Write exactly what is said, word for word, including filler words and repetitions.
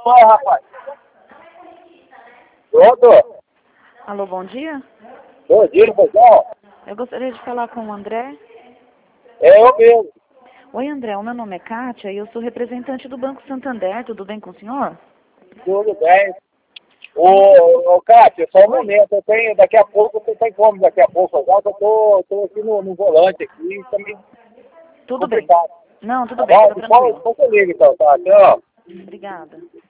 só, rapaz. Pronto? Alô, bom dia. Bom dia, pessoal. Eu gostaria de falar com o André. É eu mesmo. Oi, André, o meu nome é Kátia e eu sou representante do Banco Santander. Tudo bem com o senhor? Tudo bem. Ô, ô Kátia, só um momento. Eu tenho, daqui a pouco, você tem como daqui a pouco agora, que eu tô, tô aqui no, no volante aqui, também Tudo complicado. bem. Não, tudo Tá bem, bom? fica Depois, tranquilo. depois eu ligo então, tá? Tchau. Obrigada.